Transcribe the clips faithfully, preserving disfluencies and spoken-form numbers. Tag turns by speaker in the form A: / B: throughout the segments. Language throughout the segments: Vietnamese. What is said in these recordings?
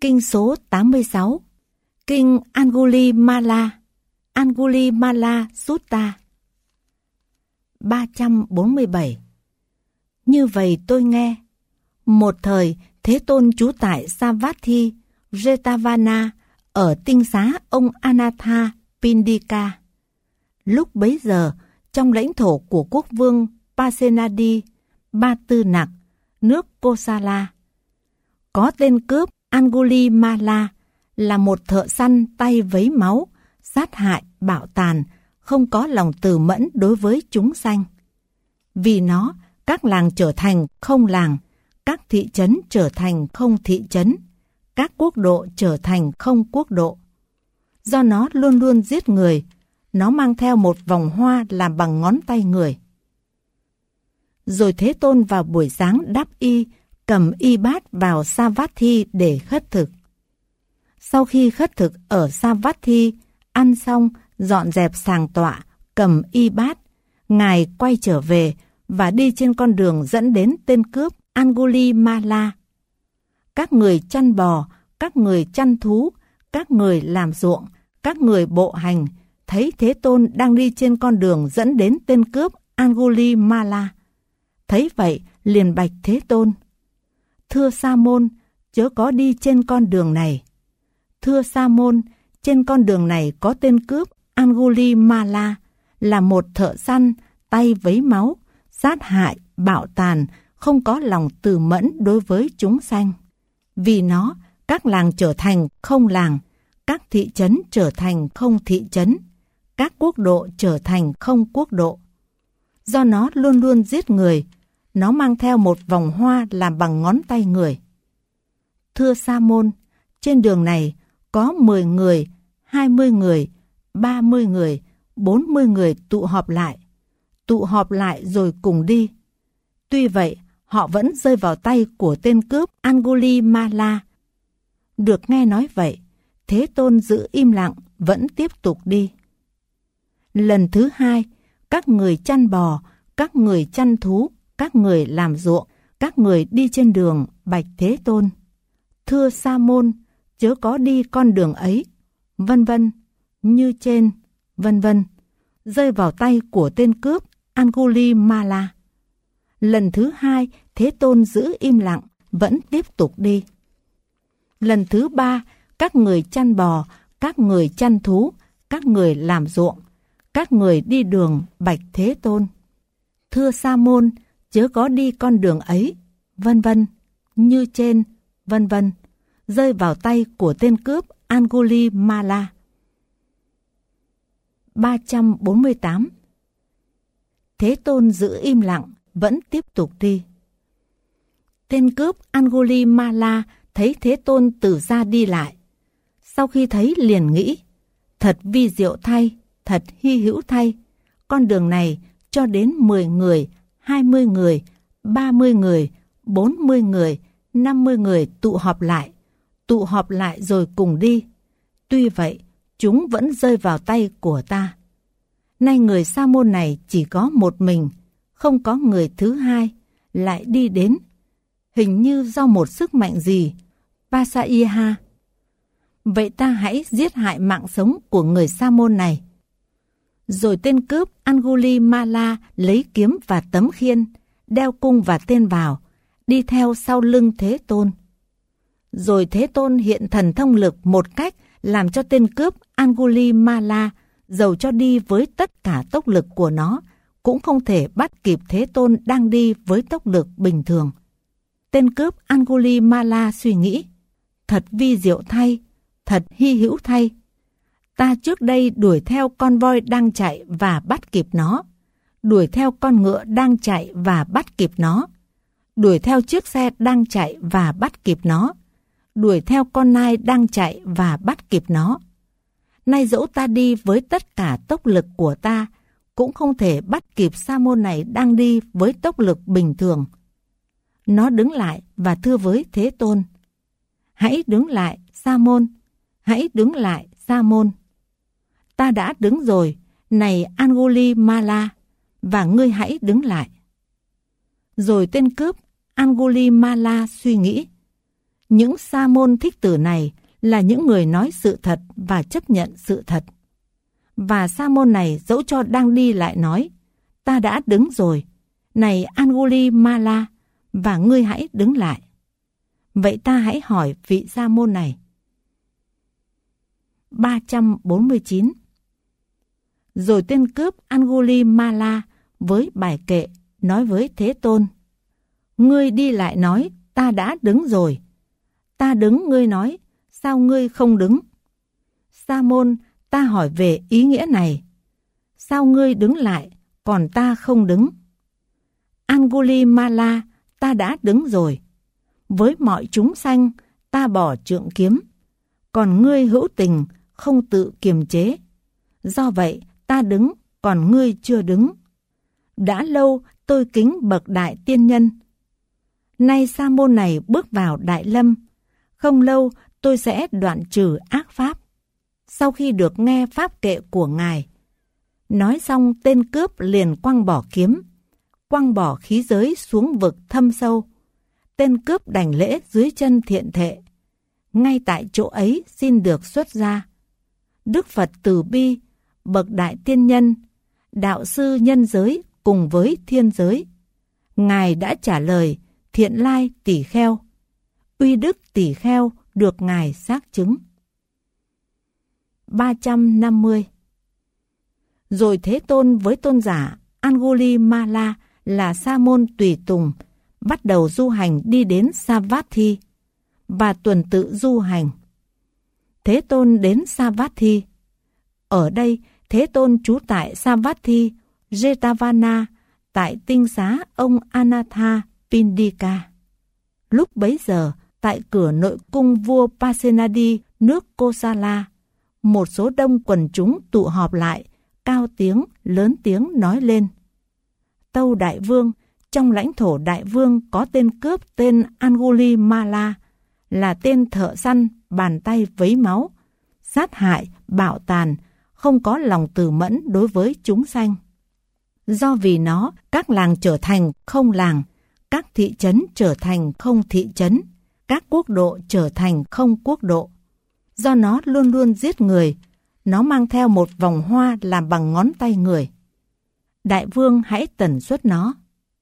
A: Kinh số tám mươi sáu, Kinh Angulimala, Angulimala Sutta. ba trăm bốn mươi bảy. Như vậy tôi nghe, một thời Thế Tôn trú tại Savatthi, Jetavana, ở tinh xá ông Anatha Pindika. Lúc bấy giờ, trong lãnh thổ của quốc vương Pasenadi, Ba Tư Nặc, nước Kosala, có tên cướp Angulimala là một thợ săn tay vấy máu, sát hại, bạo tàn, không có lòng từ mẫn đối với chúng sanh. Vì nó, các làng trở thành không làng, các thị trấn trở thành không thị trấn, các quốc độ trở thành không quốc độ. Do nó luôn luôn giết người, nó mang theo một vòng hoa làm bằng ngón tay người. Rồi Thế Tôn vào buổi sáng đắp y, cầm y bát vào Savatthi để khất thực. Sau khi khất thực ở Savatthi, ăn xong, dọn dẹp sàng tọa, cầm y bát, Ngài quay trở về và đi trên con đường dẫn đến tên cướp Angulimala. Các người chăn bò, các người chăn thú, các người làm ruộng, các người bộ hành, thấy Thế Tôn đang đi trên con đường dẫn đến tên cướp Angulimala. Thấy vậy, liền bạch Thế Tôn: Thưa Sa môn, chớ có đi trên con đường này. Thưa Sa môn, trên con đường này có tên cướp Angulimala, là một thợ săn, tay vấy máu, sát hại, bạo tàn, không có lòng từ mẫn đối với chúng sanh. Vì nó, các làng trở thành không làng, các thị trấn trở thành không thị trấn, các quốc độ trở thành không quốc độ. Do nó luôn luôn giết người, nó mang theo một vòng hoa làm bằng ngón tay người. Thưa Sa môn, trên đường này có mười người, hai mươi người, ba mươi người, bốn mươi người tụ họp lại. Tụ họp lại rồi cùng đi. Tuy vậy, họ vẫn rơi vào tay của tên cướp Angulimala. Được nghe nói vậy, Thế Tôn giữ im lặng, vẫn tiếp tục đi. Lần thứ hai, các người chăn bò, các người chăn thú, các người làm ruộng, các người đi trên đường bạch Thế Tôn: Thưa Sa môn, chớ có đi con đường ấy, vân vân, như trên, vân vân, rơi vào tay của tên cướp Angulimala. Lần thứ hai, Thế Tôn giữ im lặng, vẫn tiếp tục đi. Lần thứ ba, các người chăn bò, các người chăn thú, các người làm ruộng, các người đi đường bạch Thế Tôn: Thưa Sa môn, chớ có đi con đường ấy, vân vân, như trên, vân vân, rơi vào tay của tên cướp Angulimala. ba trăm bốn mươi tám. Thế Tôn giữ im lặng, vẫn tiếp tục đi. Tên cướp Angulimala thấy Thế Tôn từ xa đi lại. Sau khi thấy liền nghĩ: Thật vi diệu thay, thật hy hữu thay, con đường này cho đến mười người, hai mươi người, ba mươi người, bốn mươi người, năm mươi người tụ họp lại, tụ họp lại rồi cùng đi. Tuy vậy, chúng vẫn rơi vào tay của ta. Nay người Sa môn này chỉ có một mình, không có người thứ hai, lại đi đến, hình như do một sức mạnh gì, Pasaiha. Vậy ta hãy giết hại mạng sống của người Sa môn này. Rồi tên cướp Angulimala lấy kiếm và tấm khiên, đeo cung và tên vào, đi theo sau lưng Thế Tôn. Rồi Thế Tôn hiện thần thông lực một cách làm cho tên cướp Angulimala, dầu cho đi với tất cả tốc lực của nó, cũng không thể bắt kịp Thế Tôn đang đi với tốc lực bình thường. Tên cướp Angulimala suy nghĩ: Thật vi diệu thay, thật hy hữu thay. Ta trước đây đuổi theo con voi đang chạy và bắt kịp nó, đuổi theo con ngựa đang chạy và bắt kịp nó, đuổi theo chiếc xe đang chạy và bắt kịp nó, đuổi theo con nai đang chạy và bắt kịp nó. Nay dẫu ta đi với tất cả tốc lực của ta, cũng không thể bắt kịp Sa môn này đang đi với tốc lực bình thường. Nó đứng lại và thưa với Thế Tôn: Hãy đứng lại, Sa môn, hãy đứng lại, Sa môn. Ta đã đứng rồi, này Angulimala, và ngươi hãy đứng lại. Rồi tên cướp Angulimala suy nghĩ: Những sa môn thích tử này là những người nói sự thật và chấp nhận sự thật. Và sa môn này dẫu cho đang đi lại nói, ta đã đứng rồi, này Angulimala, và ngươi hãy đứng lại. Vậy ta hãy hỏi vị sa môn này. ba trăm bốn mươi chín. Rồi tên cướp Angulimala với bài kệ nói với Thế Tôn, ngươi đi lại nói, ta đã đứng rồi. Ta đứng, ngươi nói, sao ngươi không đứng? Sa môn, ta hỏi về ý nghĩa này. Sao ngươi đứng lại, còn ta không đứng? Angulimala, ta đã đứng rồi. Với mọi chúng sanh, ta bỏ trượng kiếm. Còn ngươi hữu tình, không tự kiềm chế. Do vậy, ta đứng, còn ngươi chưa đứng. Đã lâu, tôi kính bậc đại tiên nhân. Nay sa môn này bước vào Đại Lâm. Không lâu, tôi sẽ đoạn trừ ác pháp. Sau khi được nghe pháp kệ của Ngài, nói xong tên cướp liền quăng bỏ kiếm, quăng bỏ khí giới xuống vực thâm sâu. Tên cướp đảnh lễ dưới chân thiện thệ. Ngay tại chỗ ấy xin được xuất gia. Đức Phật từ bi, bậc đại tiên nhân, đạo sư nhân giới cùng với thiên giới. Ngài đã trả lời Thiện Lai Tỷ Kheo. Uy đức Tỷ Kheo được Ngài xác chứng. ba trăm năm mươi. Rồi Thế Tôn với tôn giả Angulimala là sa môn tùy tùng bắt đầu du hành đi đến Savatthi và tuần tự du hành. Thế Tôn đến Savatthi. Ở đây Thế Tôn trú tại Savatthi Jetavana tại tinh xá ông Anatha Pindika. Lúc bấy giờ, tại cửa nội cung vua Pasenadi nước Kosala, một số đông quần chúng tụ họp lại, cao tiếng, lớn tiếng nói lên. Tâu Đại Vương, trong lãnh thổ Đại Vương có tên cướp tên Angulimala, là tên thợ săn bàn tay vấy máu, sát hại, bạo tàn, không có lòng từ mẫn đối với chúng sanh. Do vì nó, các làng trở thành không làng, các thị trấn trở thành không thị trấn, các quốc độ trở thành không quốc độ. Do nó luôn luôn giết người, nó mang theo một vòng hoa làm bằng ngón tay người. Đại vương hãy tẩn xuất nó.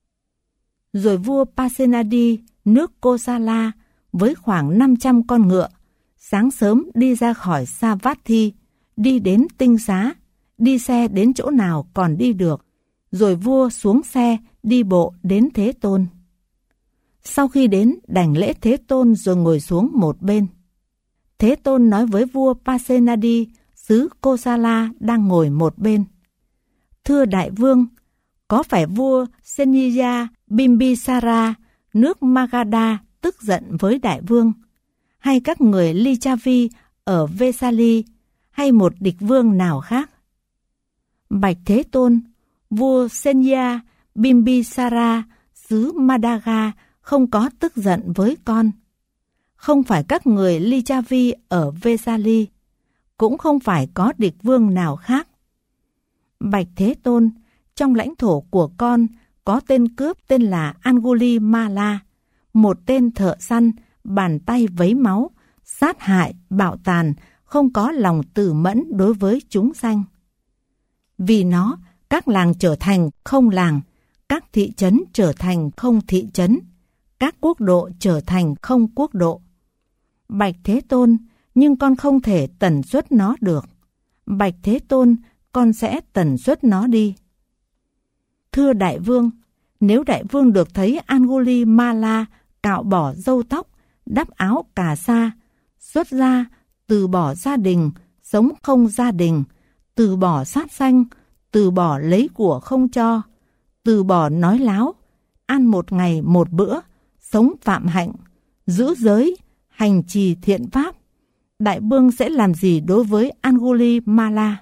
A: Rồi vua Pasenadi nước Kosala với khoảng năm trăm con ngựa, sáng sớm đi ra khỏi Savatthi, đi đến tinh xá, đi xe đến chỗ nào còn đi được. Rồi vua xuống xe, đi bộ đến Thế Tôn. Sau khi đến, đảnh lễ Thế Tôn rồi ngồi xuống một bên. Thế Tôn nói với vua Pasenadi, xứ Kosala đang ngồi một bên. Thưa Đại Vương, có phải vua Seniya Bimbisara, nước Magadha tức giận với Đại Vương, hay các người Lichavi ở Vesali, hay một địch vương nào khác? Bạch Thế Tôn, vua Seniya Bimbisara, xứ Madaga không có tức giận với con. Không phải các người Lichavi ở Vesali, cũng không phải có địch vương nào khác. Bạch Thế Tôn, trong lãnh thổ của con có tên cướp tên là Angulimala, một tên thợ săn, bàn tay vấy máu, sát hại, bạo tàn, không có lòng từ mẫn đối với chúng sanh. Vì nó, các làng trở thành không làng, các thị trấn trở thành không thị trấn, các quốc độ trở thành không quốc độ. Bạch Thế Tôn, nhưng con không thể tẩn xuất nó được. Bạch Thế Tôn, con sẽ tẩn xuất nó đi. Thưa Đại Vương, nếu Đại Vương được thấy Angulimala cạo bỏ râu tóc, đắp áo cà sa, xuất gia, từ bỏ gia đình, sống không gia đình, từ bỏ sát sanh, từ bỏ lấy của không cho, từ bỏ nói láo, ăn một ngày một bữa, sống phạm hạnh, giữ giới, hành trì thiện pháp, Đại Vương sẽ làm gì đối với Angulimala?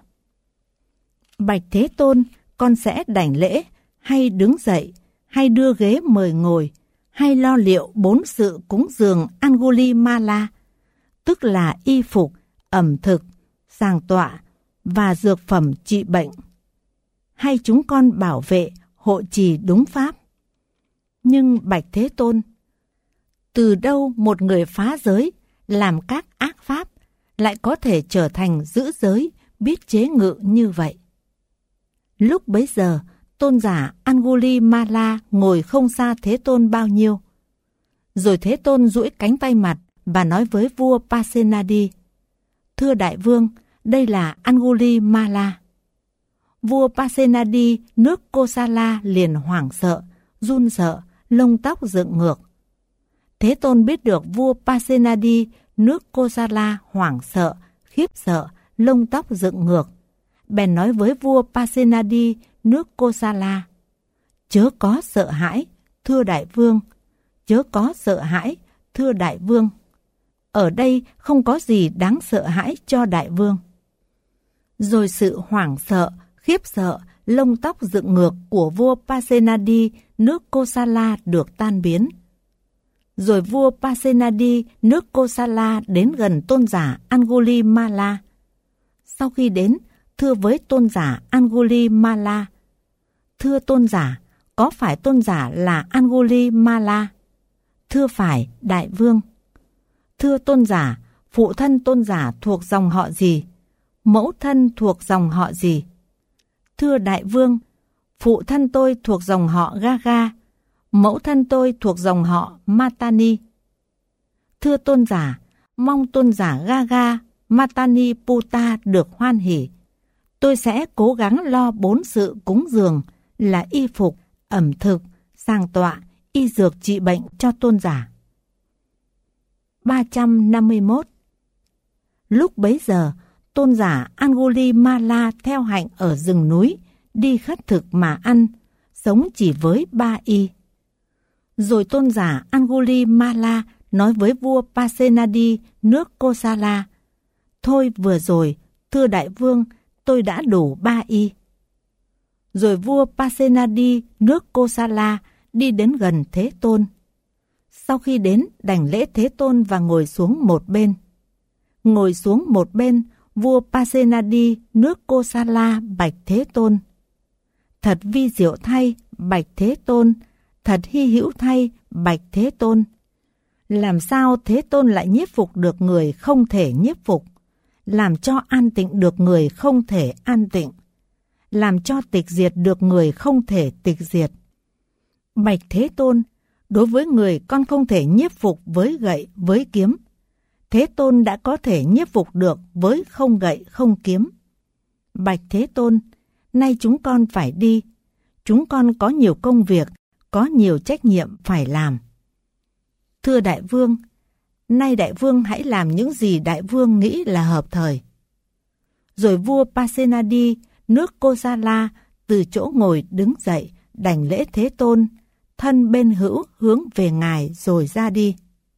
A: Bạch Thế Tôn, con sẽ đảnh lễ, hay đứng dậy, hay đưa ghế mời ngồi, hay lo liệu bốn sự cúng dường Angulimala, tức là y phục, ẩm thực, sàng tọa và dược phẩm trị bệnh. Hay chúng con bảo vệ, hộ trì đúng pháp. Nhưng Bạch Thế Tôn, Từ đâu một người phá giới, làm các ác pháp, lại có thể trở thành giữ giới, biết chế ngự như vậy? Lúc bấy giờ, tôn giả Angulimala ngồi không xa Thế Tôn bao nhiêu. Rồi Thế Tôn duỗi cánh tay mặt và nói với vua Pasenadi: Thưa đại vương, đây là Angulimala. Vua Pasenadi nước Kosala liền hoảng sợ, run sợ, lông tóc dựng ngược. Thế Tôn biết được vua Pasenadi nước Kosala hoảng sợ, khiếp sợ, lông tóc dựng ngược. Bèn nói với vua Pasenadi nước Kosala: Chớ có sợ hãi, thưa đại vương. Chớ có sợ hãi, thưa đại vương. Ở đây không có gì đáng sợ hãi cho đại vương. Rồi sự hoảng sợ, khiếp sợ, lông tóc dựng ngược của vua Pasenadi nước Kosala được tan biến. Rồi vua Pasenadi nước Kosala đến gần tôn giả Angulimala. Sau khi đến, thưa với tôn giả Angulimala: Thưa tôn giả, có phải tôn giả là Angulimala? Thưa phải, đại vương. Thưa tôn giả, phụ thân tôn giả thuộc dòng họ gì? Mẫu thân thuộc dòng họ gì? Thưa đại vương, phụ thân tôi thuộc dòng họ Gaga, mẫu thân tôi thuộc dòng họ Matani. Thưa tôn giả, mong tôn giả Gaga, Matani Puta được hoan hỉ. Tôi sẽ cố gắng lo bốn sự cúng dường là y phục, ẩm thực, sàng tọa, y dược trị bệnh cho tôn giả. ba trăm năm mươi mốt. Lúc bấy giờ, tôn giả Angulimala theo hạnh ở rừng núi, đi khất thực mà ăn, sống chỉ với ba y. Rồi tôn giả Angulimala nói với vua Pasenadi nước Kosala: Thôi vừa rồi, thưa đại vương, tôi đã đủ ba y. Rồi vua Pasenadi nước Kosala đi đến gần Thế Tôn. Sau khi đến, đảnh lễ Thế Tôn và ngồi xuống một bên. Ngồi xuống một bên, vua Pasenadi nước Kosala bạch Thế Tôn: Thật vi diệu thay, bạch Thế Tôn, thật hy hữu thay, bạch Thế Tôn. Làm sao Thế Tôn lại nhiếp phục được người không thể nhiếp phục? Làm cho an tịnh được người không thể an tịnh? Làm cho tịch diệt được người không thể tịch diệt? Bạch Thế Tôn, đối với người con không thể nhiếp phục với gậy, với kiếm, Thế Tôn đã có thể nhiếp phục được với không gậy, không kiếm. Bạch Thế Tôn, nay chúng con phải đi. Chúng con có nhiều công việc, có nhiều trách nhiệm phải làm. Thưa đại vương, nay đại vương hãy làm những gì đại vương nghĩ là hợp thời. Rồi vua Pasenadi nước Kosala từ chỗ ngồi đứng dậy, đảnh lễ Thế Tôn, thân bên hữu hướng về ngài rồi ra đi.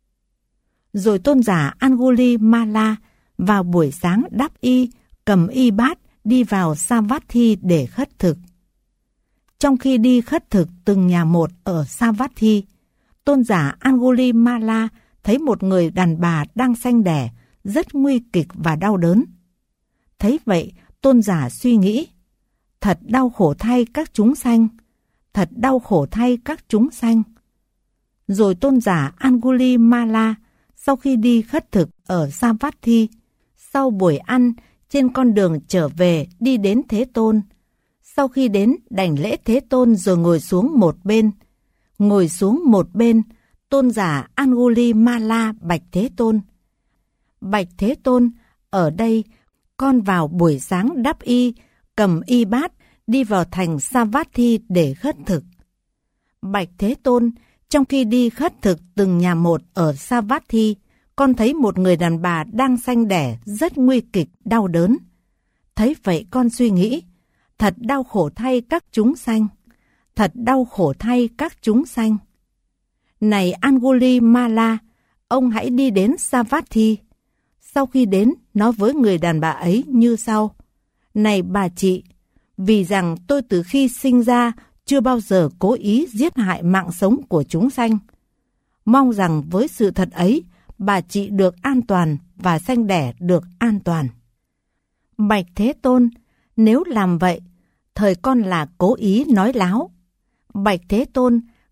A: Rồi tôn giả Angulimala vào buổi sáng đắp y, cầm y bát đi vào Savatthi để khất thực. Trong khi đi khất thực từng nhà một ở Savatthi, tôn giả Angulimala thấy một người đàn bà đang sanh đẻ, rất nguy kịch và đau đớn. Thấy vậy, tôn giả suy nghĩ: Thật đau khổ thay các chúng sanh, thật đau khổ thay các chúng sanh. Rồi tôn giả Angulimala sau khi đi khất thực ở Savatthi, sau buổi ăn trên con đường trở về đi đến Thế Tôn. Sau khi đến đảnh lễ Thế Tôn rồi ngồi xuống một bên. Ngồi xuống một bên, tôn giả Angulimala bạch Thế Tôn: Bạch Thế Tôn, ở đây con vào buổi sáng đắp y, cầm y bát đi vào thành Savatthi để khất thực. Bạch Thế Tôn, trong khi đi khất thực từng nhà một ở Savatthi, con thấy một người đàn bà đang sanh đẻ rất nguy kịch, đau đớn. Thấy vậy con suy nghĩ: Thật đau khổ thay các chúng sanh, thật đau khổ thay các chúng sanh. Này Angulimala, ông hãy đi đến Savatthi. Sau khi đến, nói với người đàn bà ấy như sau: Này bà chị, vì rằng tôi từ khi sinh ra chưa bao giờ cố ý giết hại mạng sống của chúng sanh. Mong rằng với sự thật ấy, bà chị được an toàn và sanh đẻ được an toàn. Bạch Thế Tôn, nếu làm vậy, thời con là cố ý nói láo. Bạch Thế Tôn,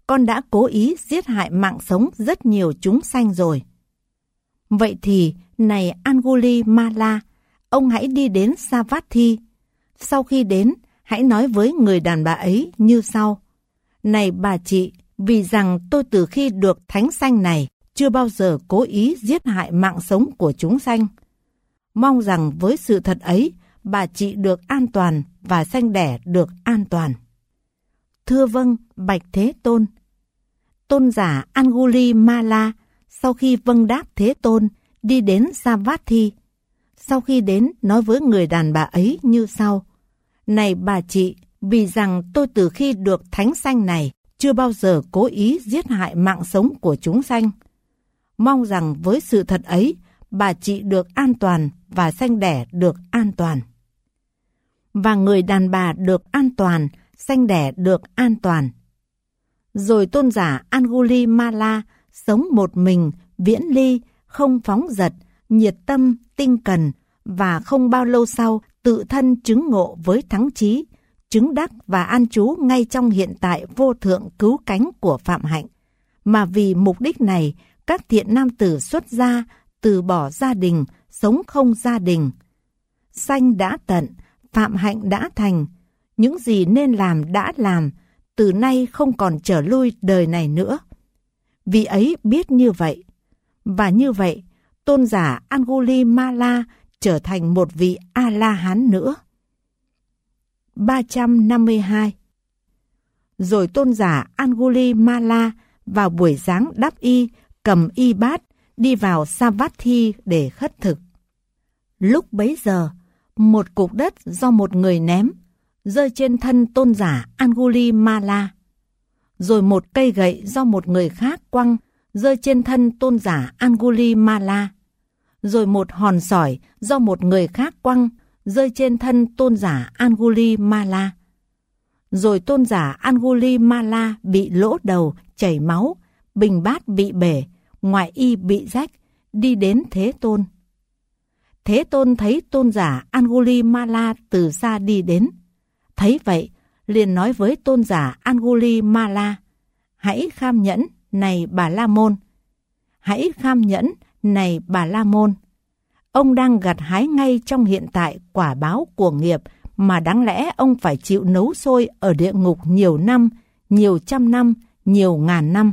A: con đã cố ý giết hại mạng sống rất nhiều chúng sanh rồi. Vậy thì, này Angulimala, ông hãy đi đến Savatthi. Sau khi đến, hãy nói với người đàn bà ấy như sau. Này bà chị, vì rằng tôi từ khi được thánh sanh này, chưa bao giờ cố ý giết hại mạng sống của chúng sanh. Mong rằng với sự thật ấy, bà chị được an toàn và sanh đẻ được an toàn. Thưa vâng, bạch Thế Tôn. Tôn giả Angulimala sau khi vâng đáp Thế Tôn đi đến Savatthi. Sau khi đến nói với người đàn bà ấy như sau. Này bà chị, vì rằng tôi từ khi được thánh sanh này chưa bao giờ cố ý giết hại mạng sống của chúng sanh. Mong rằng với sự thật ấy, bà chị được an toàn và sanh đẻ được an toàn. Và người đàn bà được an toàn, sanh đẻ được an toàn. Rồi tôn giả Angulimala sống một mình, viễn ly, không phóng dật, nhiệt tâm, tinh cần, và không bao lâu sau tự thân chứng ngộ với thắng trí, chứng đắc và an trú ngay trong hiện tại vô thượng cứu cánh của Phạm Hạnh. Mà vì mục đích này, các thiện nam tử xuất gia, từ bỏ gia đình, sống không gia đình. Sanh đã tận, Phạm Hạnh đã thành, những gì nên làm đã làm, từ nay không còn trở lui đời này nữa. Vì ấy biết như vậy. Và như vậy, tôn giả Angulimala trở thành một vị A-la-hán nữa. ba trăm năm mươi hai. Rồi tôn giả Angulimala vào buổi sáng đắp y, cầm y bát, đi vào Savatthi để khất thực. Lúc bấy giờ, một cục đất do một người ném, rơi trên thân tôn giả Angulimala. Rồi một cây gậy do một người khác quăng, rơi trên thân tôn giả Angulimala. Rồi một hòn sỏi do một người khác quăng, rơi trên thân tôn giả Angulimala. Rồi tôn giả Angulimala bị lỗ đầu, chảy máu, bình bát bị bể, ngoại y bị rách, đi đến Thế Tôn. Thế Tôn thấy tôn giả Angulimala từ xa đi đến. Thấy vậy, liền nói với tôn giả Angulimala, hãy kham nhẫn, này Bà La Môn. Hãy kham nhẫn, này Bà La Môn. Ông đang gặt hái ngay trong hiện tại quả báo của nghiệp mà đáng lẽ ông phải chịu nấu sôi ở địa ngục nhiều năm, nhiều trăm năm, nhiều ngàn năm.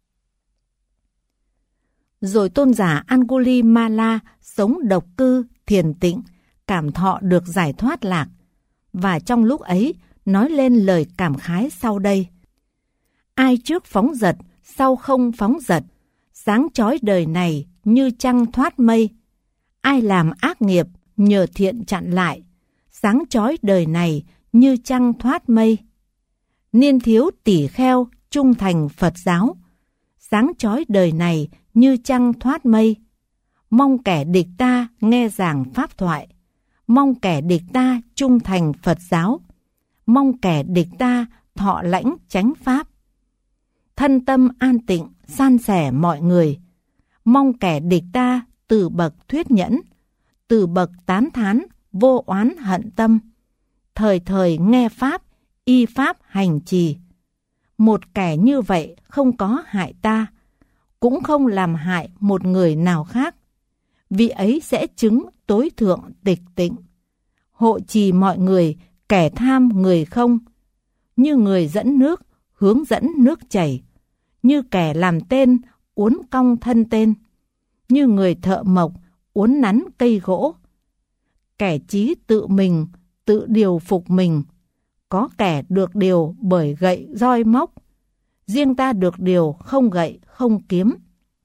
A: Rồi tôn giả Angulimala sống độc cư, thiền tịnh, cảm thọ được giải thoát lạc. Và trong lúc ấy, nói lên lời cảm khái sau đây. Ai trước phóng dật, sau không phóng dật, sáng chói đời này như trăng thoát mây. Ai làm ác nghiệp, nhờ thiện chặn lại, sáng chói đời này như trăng thoát mây. Niên thiếu tỷ kheo, trung thành Phật giáo, sáng chói đời này như trăng thoát mây. Mong kẻ địch ta nghe giảng pháp thoại, mong kẻ địch ta trung thành Phật giáo, mong kẻ địch ta thọ lãnh chánh pháp. Thân tâm an tịnh, san sẻ mọi người, mong kẻ địch ta từ bậc thuyết nhẫn, từ bậc tán thán, vô oán hận tâm, thời thời nghe pháp, y pháp hành trì. Một kẻ như vậy không có hại ta, cũng không làm hại một người nào khác, vì ấy sẽ chứng tối thượng tịch tịnh. Hộ trì mọi người, kẻ tham người không, như người dẫn nước, hướng dẫn nước chảy, như kẻ làm tên, uốn cong thân tên, như người thợ mộc, uốn nắn cây gỗ. Kẻ chí tự mình, tự điều phục mình, có kẻ được điều bởi gậy roi móc, riêng ta được điều không gậy không kiếm.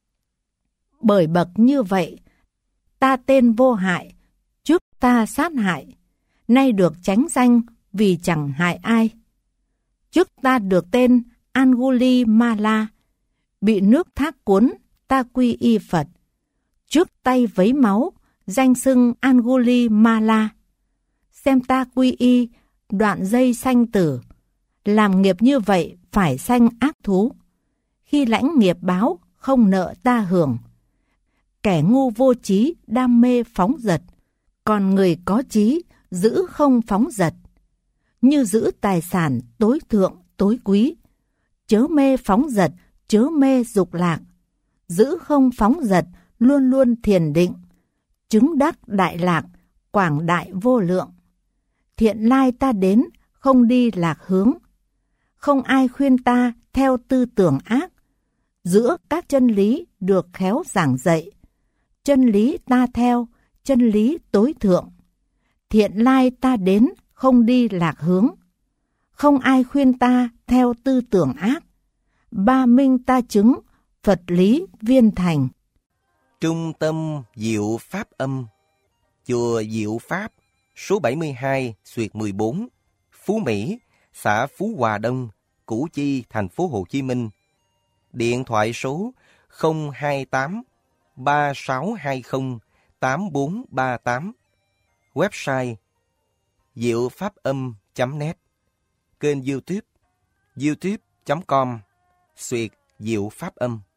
A: Bởi bậc như vậy, ta tên vô hại, trước ta sát hại, nay được chánh danh vì chẳng hại ai. Trước ta được tên Angulimala, bị nước thác cuốn, ta quy y Phật. Trước tay vấy máu, danh xưng Angulimala. Xem ta quy y, đoạn dây sanh tử. Làm nghiệp như vậy phải sanh ác thú. Khi lãnh nghiệp báo, không nợ ta hưởng. Kẻ ngu vô trí, đam mê phóng dật. Còn người có trí, giữ không phóng dật. Như giữ tài sản tối thượng, tối quý. chớ mê phóng dật, chớ mê dục lạc. Giữ không phóng dật, luôn luôn thiền định. Chứng đắc đại lạc, quảng đại vô lượng. Thiện lai ta đến, không đi lạc hướng. Không ai khuyên ta theo tư tưởng ác. Giữa các chân lý được khéo giảng dạy. Chân lý ta theo, chân lý tối thượng. Thiện lai ta đến, không đi lạc hướng. Không ai khuyên ta theo tư tưởng ác. Ba minh ta chứng, Phật lý viên thành.
B: Trung tâm Diệu Pháp Âm, chùa Diệu Pháp, số bảy mươi hai xuyệt mười bốn, Phú Mỹ, xã Phú Hòa Đông, Củ Chi, thành phố Hồ Chí Minh. Điện thoại số không hai tám ba sáu hai không tám bốn ba tám. Website diệu pháp âm chấm net. Kênh YouTube youtube chấm com xuyệt Diệu Pháp Âm.